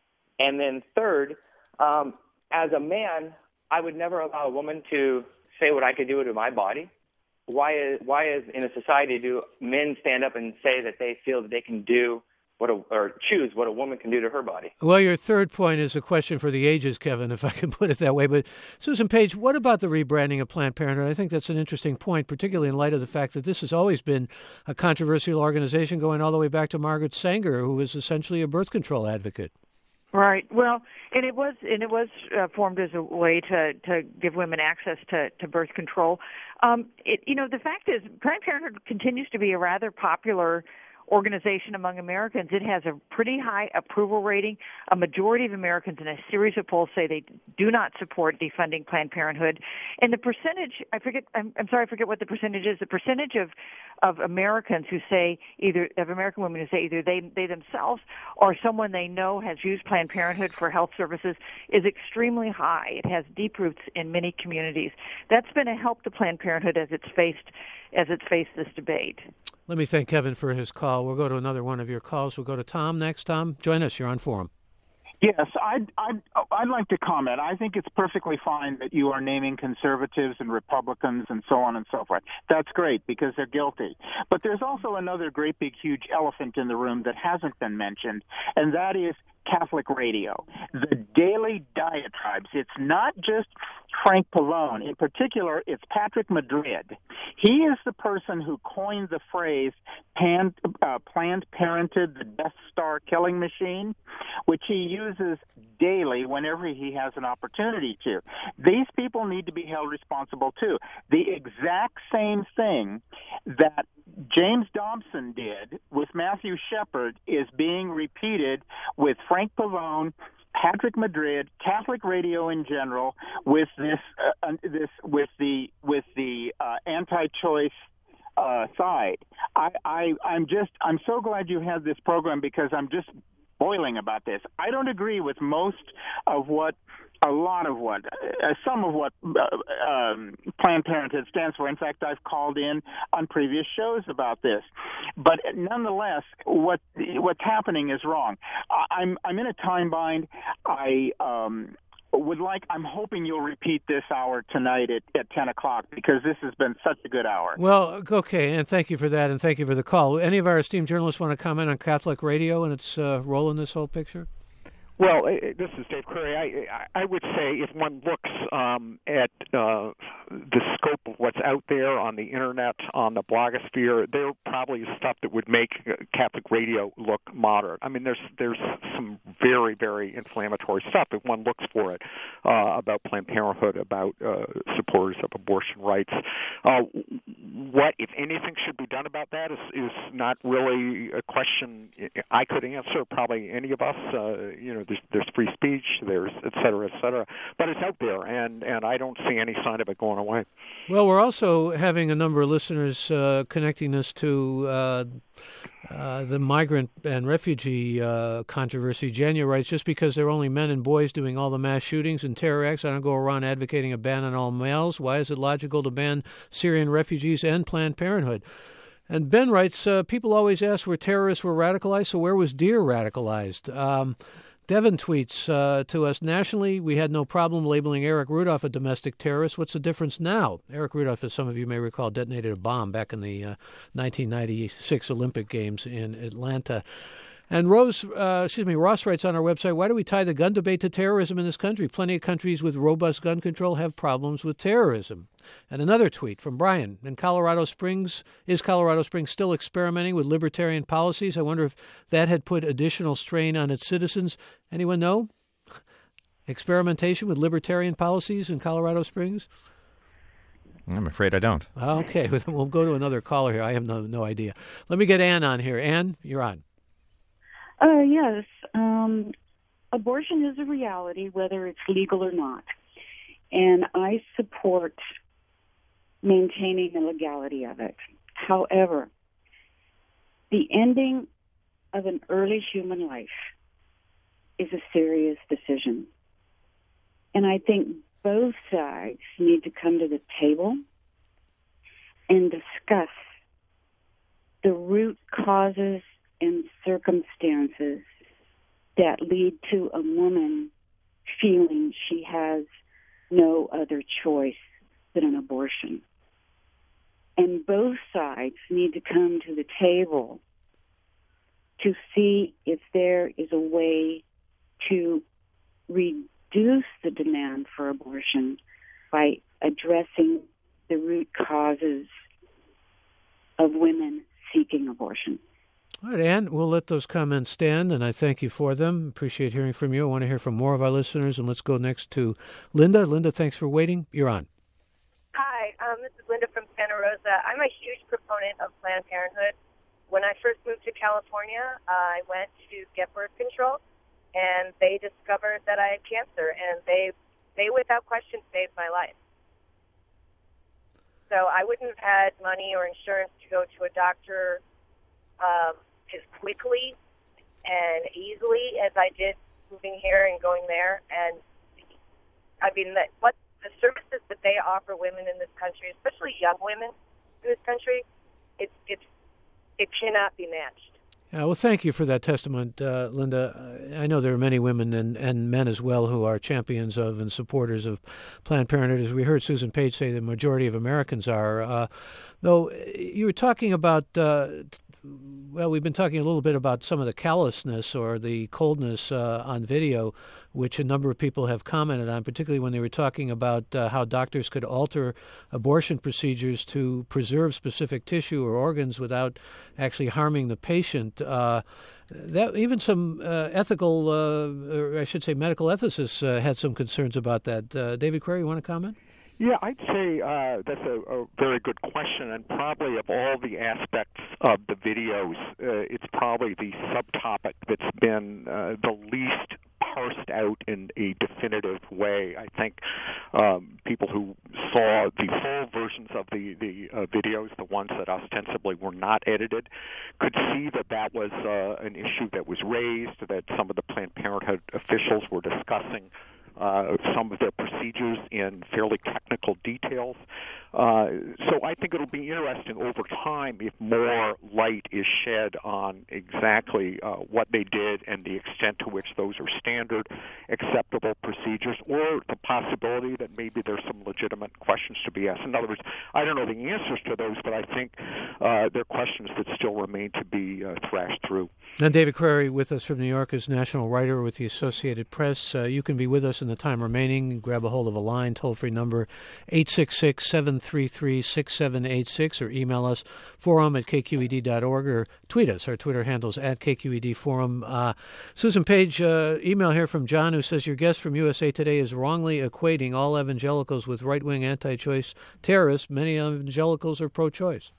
And then third, um, as a man, I would never allow a woman to say what I could do to my body. Why is, why is in a society do men stand up and say that they feel that they can do what a, or choose what a woman can do to her body? Well, your third point is a question for the ages, Kevin, if I can put it that way. But Susan Page, what about the rebranding of Planned Parenthood? I think that's an interesting point, particularly in light of the fact that this has always been a controversial organization going all the way back to Margaret Sanger, who was essentially a birth control advocate. Right. Well, and it was and it was uh, formed as a way to, to give women access to, to birth control. Um, it, you know, the fact is, Planned Parenthood continues to be a rather popular organization among Americans. It has a pretty high approval rating. A majority of Americans in a series of polls say they do not support defunding Planned Parenthood. And the percentage, I forget, I'm, I'm sorry, I forget what the percentage is. The percentage of, of Americans who say either, of American women who say either they, they themselves or someone they know has used Planned Parenthood for health services is extremely high. It has deep roots in many communities. That's been a help to Planned Parenthood as it's faced, as it's faced this debate. Let me thank Kevin for his call. We'll go to another one of your calls. We'll go to Tom next. Tom, join us. You're on Forum. Yes, I'd, I'd, I'd like to comment. I think it's perfectly fine that you are naming conservatives and Republicans and so on and so forth. That's great because they're guilty. But there's also another great big huge elephant in the room that hasn't been mentioned, and that is Catholic radio. The daily diatribes. It's not just Frank Pavone. In particular, it's Patrick Madrid. He is the person who coined the phrase Pan, uh, Planned Parenthood, the Death Star killing machine, which he uses daily whenever he has an opportunity to. These people need to be held responsible, too. The exact same thing that James Dobson did with Matthew Shepard is being repeated with Frank Pavone, Patrick Madrid, Catholic radio in general, with this, uh, this, with the, with the uh, anti-choice uh, side. I, I, I'm just, I'm so glad you had this program because I'm just boiling about this. I don't agree with most of what, a lot of what, uh, some of what uh, um, Planned Parenthood stands for. In fact, I've called in on previous shows about this. But nonetheless, what what's happening is wrong. I'm I'm in a time bind. I um, would like. I'm hoping you'll repeat this hour tonight at, at ten o'clock because this has been such a good hour. Well, okay, and thank you for that, and thank you for the call. Any of our esteemed journalists want to comment on Catholic radio and its uh, role in this whole picture? Well, this is Dave Query. I, I would say if one looks um, at uh, the scope of what's out there on the internet, on the blogosphere, there probably is stuff that would make Catholic radio look moderate. I mean, there's there's some very, very inflammatory stuff if one looks for it uh, about Planned Parenthood, about uh, supporters of abortion rights. Uh, what, if anything, should be done about that is, is not really a question I could answer, probably any of us. Uh, you know, there's, there's free speech, there's et cetera, et cetera. But it's out there, and, and I don't see any sign of it going away. Well, we're also having a number of listeners uh, connecting us to uh, uh, the migrant and refugee uh, controversy. Janya writes, just because they're only men and boys doing all the mass shootings and terror acts, I don't go around advocating a ban on all males. Why is it logical to ban Syrian refugees and Planned Parenthood? And Ben writes, uh, people always ask where terrorists were radicalized, so where was Deer radicalized? Um, Devin tweets uh, to us, nationally, we had no problem labeling Eric Rudolph a domestic terrorist. What's the difference now? Eric Rudolph, as some of you may recall, detonated a bomb back in the uh, nineteen ninety-six Olympic Games in Atlanta. And Rose, uh, excuse me, Ross writes on our website, why do we tie the gun debate to terrorism in this country? Plenty of countries with robust gun control have problems with terrorism. And another tweet from Brian. In Colorado Springs, is Colorado Springs still experimenting with libertarian policies? I wonder if that had put additional strain on its citizens. Anyone know? Experimentation with libertarian policies in Colorado Springs? I'm afraid I don't. Okay, we'll go to another caller here. I have no, no idea. Let me get Ann on here. Ann, you're on. Uh, yes. Um, abortion is a reality, whether it's legal or not. And I support maintaining the legality of it. However, the ending of an early human life is a serious decision. And I think both sides need to come to the table and discuss the root causes and circumstances that lead to a woman feeling she has no other choice than an abortion. And both sides need to come to the table to see if there is a way to reduce the demand for abortion by addressing the root causes of women seeking abortion. All right, Ann, we'll let those comments stand, and I thank you for them. Appreciate hearing from you. I want to hear from more of our listeners, and let's go next to Linda. Linda, thanks for waiting. You're on. Hi, um, this is Linda from Santa Rosa. I'm a huge proponent of Planned Parenthood. When I first moved to California, uh, I went to get birth control, and they discovered that I had cancer, and they, they without question, saved my life. So I wouldn't have had money or insurance to go to a doctor um, as quickly and easily as I did moving here and going there. And I mean, that what the services that they offer women in this country, especially young women in this country, it's it's it cannot be matched. Yeah, well, thank you for that testament, uh, Linda. I know there are many women and, and men as well who are champions of and supporters of Planned Parenthood. As we heard Susan Page say, the majority of Americans are. Uh, though you were talking about, uh, well, we've been talking a little bit about some of the callousness or the coldness uh, on video, which a number of people have commented on, particularly when they were talking about uh, how doctors could alter abortion procedures to preserve specific tissue or organs without actually harming the patient. Uh, that even some uh, ethical, uh, or I should say medical ethicists uh, had some concerns about that. Uh, David Query, you want to comment? Yeah, I'd say uh, that's a, a very good question, and probably of all the aspects of the videos, uh, it's probably the subtopic that's been uh, the least parsed out in a definitive way. I think um, people who saw the full versions of the, the uh, videos, the ones that ostensibly were not edited, could see that that was uh, an issue that was raised, that some of the Planned Parenthood officials were discussing Uh, some of their procedures in fairly technical details. Uh, so I think it'll be interesting over time if more light is shed on exactly uh, what they did and the extent to which those are standard, acceptable procedures, or the possibility that maybe there's some legitimate questions to be asked. In other words, I don't know the answers to those, but I think uh, they're questions that still remain to be uh, thrashed through. And David Crary with us from New York is national writer with the Associated Press. Uh, you can be with us in the time remaining. Grab a hold of a line, toll-free number eight six six, seven three three, six seven eight six, or email us forum at k q e d dot org, or tweet us. Our Twitter handle's at K Q E D Forum. Uh, Susan Page, uh, email here from John, who says, your guest from U S A Today is wrongly equating all evangelicals with right-wing anti-choice terrorists. Many evangelicals are pro-choice.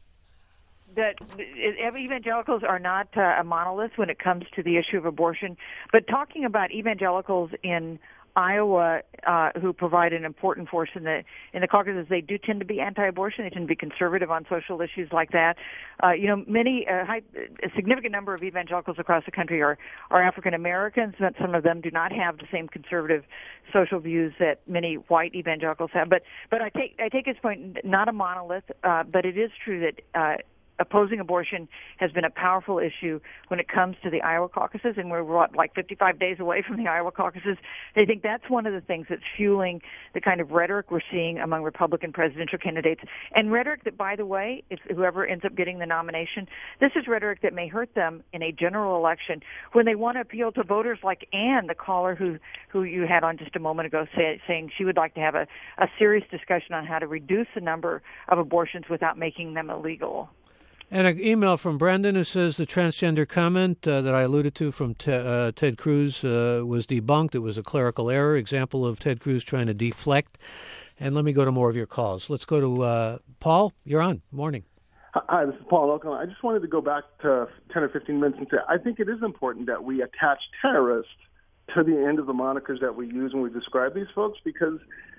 That evangelicals are not uh, a monolith when it comes to the issue of abortion. But talking about evangelicals in Iowa, uh, who provide an important force in the in the caucuses, they do tend to be anti-abortion. They tend to be conservative on social issues like that. Uh, you know, many uh, high, a significant number of evangelicals across the country are are African Americans, but some of them do not have the same conservative social views that many white evangelicals have. But but I take I take his point, not a monolith, uh, but it is true that Uh, opposing abortion has been a powerful issue when it comes to the Iowa caucuses, and we're what, like fifty-five days away from the Iowa caucuses. I think that's one of the things that's fueling the kind of rhetoric we're seeing among Republican presidential candidates, and rhetoric that, by the way, if whoever ends up getting the nomination, this is rhetoric that may hurt them in a general election when they want to appeal to voters like Ann, the caller who, who you had on just a moment ago, say, saying she would like to have a, a serious discussion on how to reduce the number of abortions without making them illegal. And an email from Brandon who says the transgender comment uh, that I alluded to from te- uh, Ted Cruz uh, was debunked. It was a clerical error, example of Ted Cruz trying to deflect. And let me go to more of your calls. Let's go to uh, Paul. You're on. Morning. Hi, this is Paul Elkhorn. I just wanted to go back to ten or fifteen minutes and say I think it is important that we attach terrorist to the end of the monikers that we use when we describe these folks, because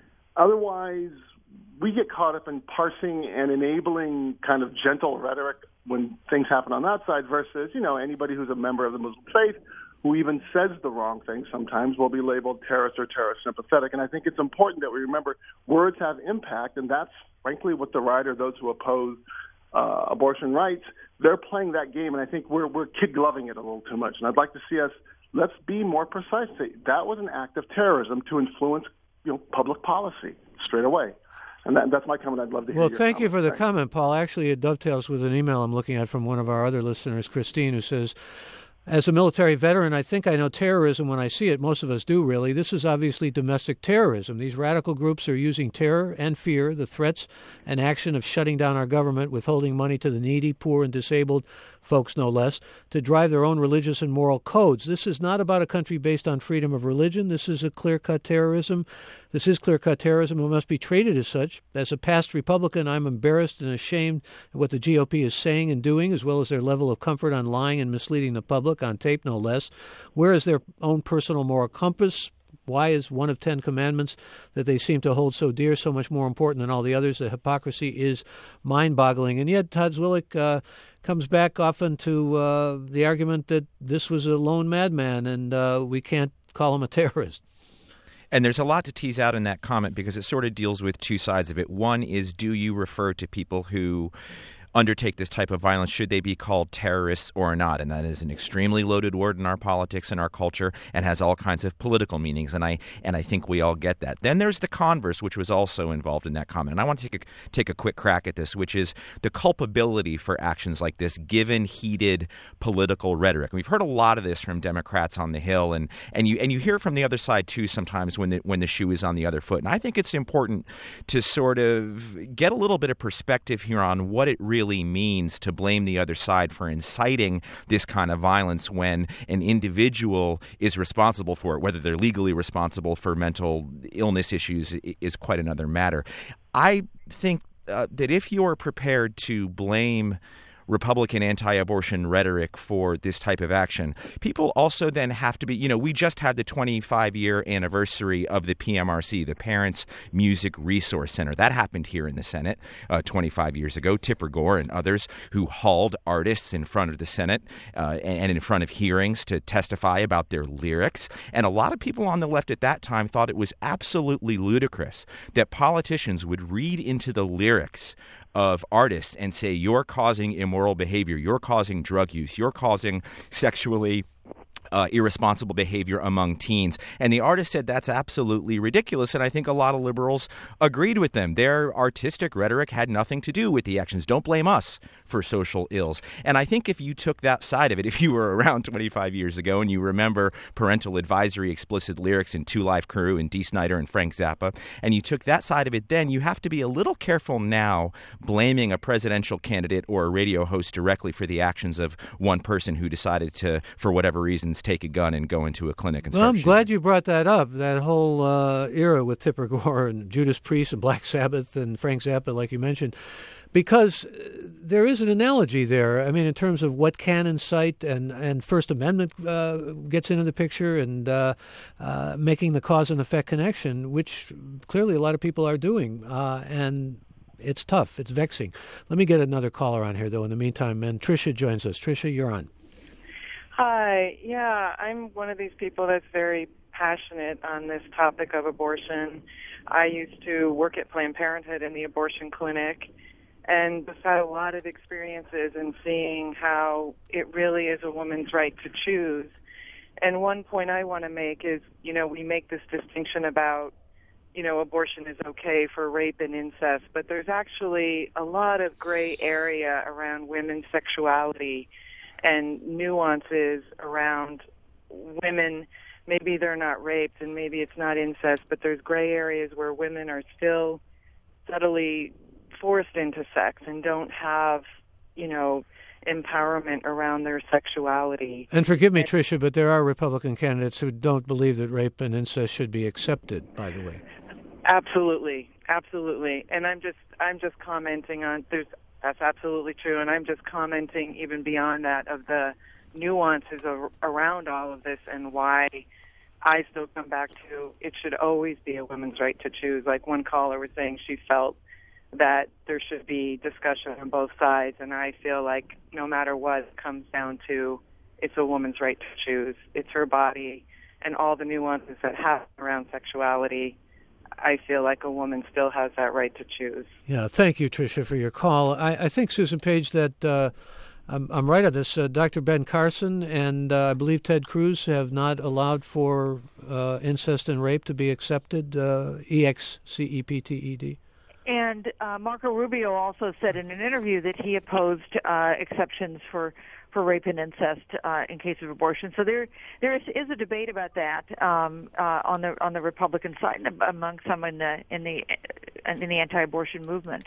otherwise we get caught up in parsing and enabling kind of gentle rhetoric when things happen on that side versus, you know, anybody who's a member of the Muslim faith who even says the wrong thing sometimes will be labeled terrorist or terrorist sympathetic. And I think it's important that we remember words have impact, and that's frankly what the right or those who oppose uh, abortion rights, they're playing that game, and I think we're we're kid-gloving it a little too much. And I'd like to see us, let's be more precise. That was an act of terrorism to influence, you know, public policy straight away. And that, that's my comment. I'd love to hear Well, your thank comment. you for the Thanks. comment, Paul. Actually, it dovetails with an email I'm looking at from one of our other listeners, Christine, who says, as a military veteran, I think I know terrorism when I see it. Most of us do, really. This is obviously domestic terrorism. These radical groups are using terror and fear, the threats and action of shutting down our government, withholding money to the needy, poor, and disabled folks, no less, to drive their own religious and moral codes. This is not about a country based on freedom of religion. This is a clear-cut terrorism. This is clear-cut terrorism and must be treated as such. As a past Republican, I'm embarrassed and ashamed of what the G O P is saying and doing, as well as their level of comfort on lying and misleading the public, on tape no less. Where is their own personal moral compass? Why is one of Ten Commandments that they seem to hold so dear so much more important than all the others? The hypocrisy is mind-boggling. And yet Todd Zwillich uh, comes back often to uh, the argument that this was a lone madman and uh, we can't call him a terrorist. And there's a lot to tease out in that comment because it sort of deals with two sides of it. One is, do you refer to people who undertake this type of violence, should they be called terrorists or not? And that is an extremely loaded word in our politics and our culture and has all kinds of political meanings. And I and I think we all get that. Then there's the converse, which was also involved in that comment. And I want to take a, take a quick crack at this, which is the culpability for actions like this, given heated political rhetoric. And we've heard a lot of this from Democrats on the Hill, and, and you and you hear from the other side, too, sometimes when the, when the shoe is on the other foot. And I think it's important to sort of get a little bit of perspective here on what it really means to blame the other side for inciting this kind of violence when an individual is responsible for it. Whether they're legally responsible for mental illness issues is quite another matter. I think uh, that if you are prepared to blame Republican anti-abortion rhetoric for this type of action. People also then have to be, you know, we just had the twenty-five year anniversary of the P M R C, the Parents Music Resource Center. That happened here in the Senate uh, twenty-five years ago. Tipper Gore and others who hauled artists in front of the Senate uh, and in front of hearings to testify about their lyrics. And a lot of people on the left at that time thought it was absolutely ludicrous that politicians would read into the lyrics of artists and say, you're causing immoral behavior, you're causing drug use, you're causing sexually Uh, irresponsible behavior among teens. And the artist said that's absolutely ridiculous. And I think a lot of liberals agreed with them. Their artistic rhetoric had nothing to do with the actions. Don't blame us for social ills. And I think if you took that side of it, if you were around twenty-five years ago and you remember parental advisory explicit lyrics in Two Live Crew and Dee Snider and Frank Zappa, and you took that side of it, then you have to be a little careful now blaming a presidential candidate or a radio host directly for the actions of one person who decided to, for whatever reasons, take a gun and go into a clinic and well, start I'm shooting. glad you brought that up, that whole uh, era with Tipper Gore and Judas Priest and Black Sabbath and Frank Zappa, like you mentioned, because there is an analogy there. I mean, in terms of what can incite, and, and First Amendment uh, gets into the picture, and uh, uh, making the cause and effect connection, which clearly a lot of people are doing. Uh, and it's tough. It's vexing. Let me get another caller on here, though, in the meantime. And Tricia joins us. Tricia, you're on. Hi. Yeah, I'm one of these people that's very passionate on this topic of abortion. I used to work at Planned Parenthood in the abortion clinic, and just had a lot of experiences in seeing how it really is a woman's right to choose. And one point I want to make is, you know, we make this distinction about, you know, abortion is okay for rape and incest, but there's actually a lot of gray area around women's sexuality and nuances around women. Maybe they're not raped and maybe it's not incest, but there's gray areas where women are still subtly forced into sex and don't have, you know, empowerment around their sexuality. And forgive me, Tricia, but there are Republican candidates who don't believe that rape and incest should be accepted, by the way. Absolutely. Absolutely. And I'm just I'm just commenting on there's That's absolutely true, and I'm just commenting even beyond that of the nuances of, around all of this and why I still come back to it should always be a woman's right to choose. Like one caller was saying she felt that there should be discussion on both sides, and I feel like no matter what, it comes down to it's a woman's right to choose. It's her body and all the nuances that happen around sexuality. I feel like a woman still has that right to choose. Yeah, thank you, Tricia, for your call. I, I think, Susan Page, that uh, I'm, I'm right on this. Uh, Doctor Ben Carson and uh, I believe Ted Cruz have not allowed for uh, incest and rape to be accepted, uh, E X C E P T E D. And uh, Marco Rubio also said in an interview that he opposed uh, exceptions for for rape and incest uh, in case of abortion. So there, there is, is a debate about that um, uh, on the on the Republican side among some in the in the in the anti-abortion movement.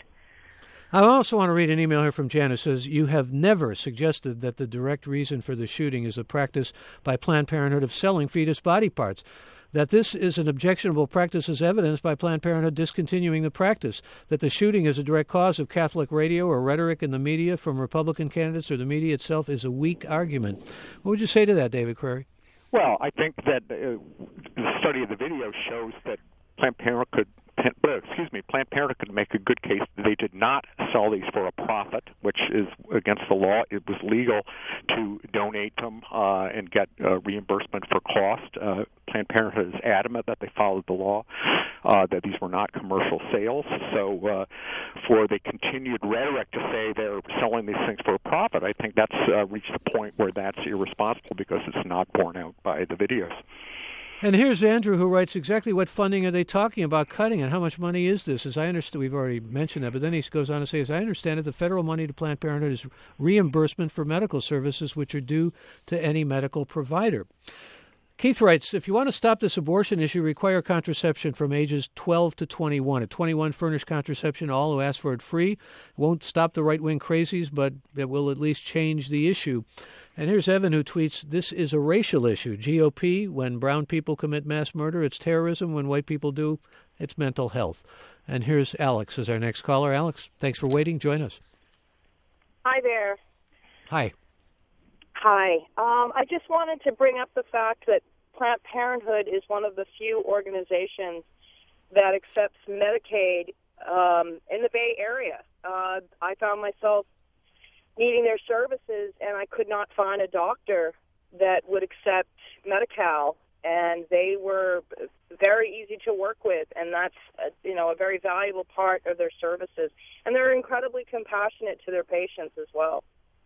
I also want to read an email here from Jan who says, you have never suggested that the direct reason for the shooting is a practice by Planned Parenthood of selling fetus body parts. That this is an objectionable practice is evidenced by Planned Parenthood discontinuing the practice. That the shooting is a direct cause of Catholic radio or rhetoric in the media from Republican candidates or the media itself is a weak argument. What would you say to that, David Query? Well, I think that uh, the study of the video shows that Planned Parenthood could Uh, excuse me, Planned Parenthood could make a good case that they did not sell these for a profit, which is against the law. It was legal to donate them uh, and get uh, reimbursement for cost. Uh, Planned Parenthood is adamant that they followed the law, uh, that these were not commercial sales. So uh, for the continued rhetoric to say they're selling these things for a profit, I think that's uh, reached a point where that's irresponsible because it's not borne out by the videos. And here's Andrew, who writes, exactly what funding are they talking about cutting and how much money is this? As I understand, we've already mentioned that, but then he goes on to say, as I understand it, the federal money to Planned Parenthood is reimbursement for medical services which are due to any medical provider. Keith writes, if you want to stop this abortion issue, require contraception from ages twelve to twenty-one. At twenty-one, furnish contraception to all who ask for it free. It won't stop the right-wing crazies, but it will at least change the issue. And here's Evan, who tweets, this is a racial issue. G O P, when brown people commit mass murder, it's terrorism. When white people do, it's mental health. And here's Alex as our next caller. Alex, thanks for waiting. Join us. Hi there. Hi. Hi. Um, I just wanted to bring up the fact that Planned Parenthood is one of the few organizations that accepts Medicaid um, in the Bay Area. Uh, I found myself needing their services, and I could not find a doctor that would accept Medi-Cal, and they were very easy to work with, and that's uh, you know a very valuable part of their services. And they're incredibly compassionate to their patients as well.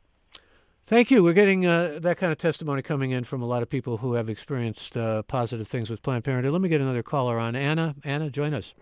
Thank you. We're getting uh, that kind of testimony coming in from a lot of people who have experienced uh, positive things with Planned Parenthood. Let me get another caller on. Anna, Anna, join us.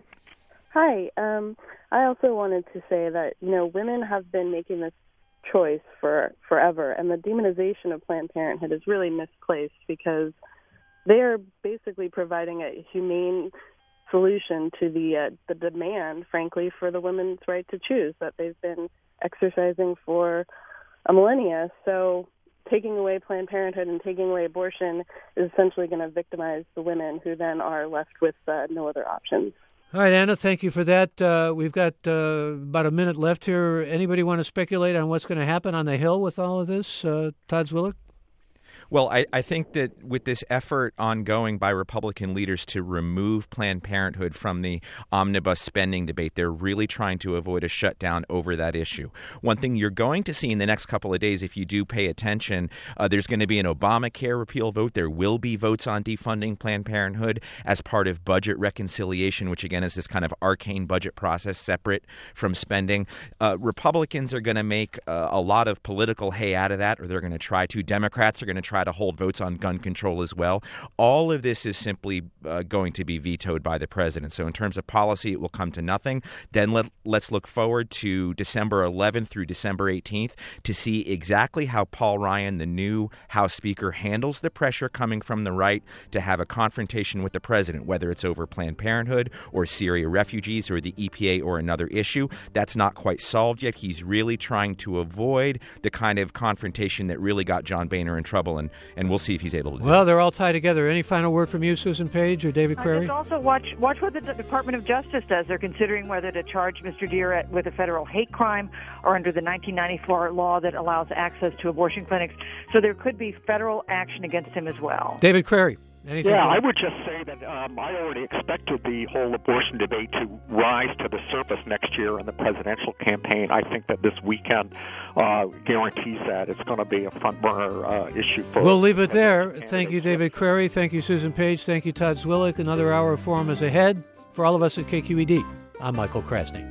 Hi. Um, I also wanted to say that, you know, women have been making this choice for forever, and the demonization of Planned Parenthood is really misplaced because they are basically providing a humane solution to the uh, the demand, frankly, for the women's right to choose that they've been exercising for a millennia. So taking away Planned Parenthood and taking away abortion is essentially going to victimize the women who then are left with uh, no other options. All right, Anna, thank you for that. Uh, we've got uh, about a minute left here. Anybody want to speculate on what's going to happen on the Hill with all of this? Uh, Todd Zwillich? Well, I, I think that with this effort ongoing by Republican leaders to remove Planned Parenthood from the omnibus spending debate, they're really trying to avoid a shutdown over that issue. One thing you're going to see in the next couple of days, if you do pay attention, uh, there's going to be an Obamacare repeal vote. There will be votes on defunding Planned Parenthood as part of budget reconciliation, which, again, is this kind of arcane budget process separate from spending. Uh, Republicans are going to make uh, a lot of political hay out of that, or they're going to try to. Democrats are going to try to hold votes on gun control as well. All of this is simply uh, going to be vetoed by the president. So in terms of policy, it will come to nothing. Then let, let's look forward to December eleventh through December eighteenth to see exactly how Paul Ryan, the new House Speaker, handles the pressure coming from the right to have a confrontation with the president, whether it's over Planned Parenthood or Syria refugees or the E P A or another issue. That's not quite solved yet. He's really trying to avoid the kind of confrontation that really got John Boehner in trouble, and And we'll see if he's able to do Well, it. they're all tied together. Any final word from you, Susan Page or David Crary? Uh, just also watch watch what the D- Department of Justice does. They're considering whether to charge Mister Deere at, with a federal hate crime or under the nineteen ninety-four law that allows access to abortion clinics. So there could be federal action against him as well. David Crary. Anything yeah, to- I would just say that um, I already expected the whole abortion debate to rise to the surface next year in the presidential campaign. I think that this weekend uh, guarantees that it's going to be a front burner uh, issue for We'll leave it there. Thank you, David Crary. Thank you, Susan Page. Thank you, Todd Zwillich. Another hour of Forum is ahead. For all of us at K Q E D, I'm Michael Krasny.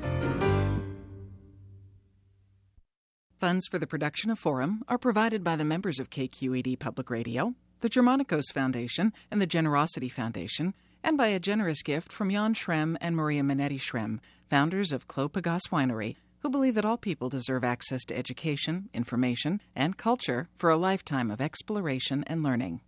Funds for the production of Forum are provided by the members of K Q E D Public Radio, the Germanicos Foundation, and the Generosity Foundation, and by a generous gift from Jan Schrem and Maria Minetti Schrem, founders of Clos Pegase Winery, who believe that all people deserve access to education, information, and culture for a lifetime of exploration and learning.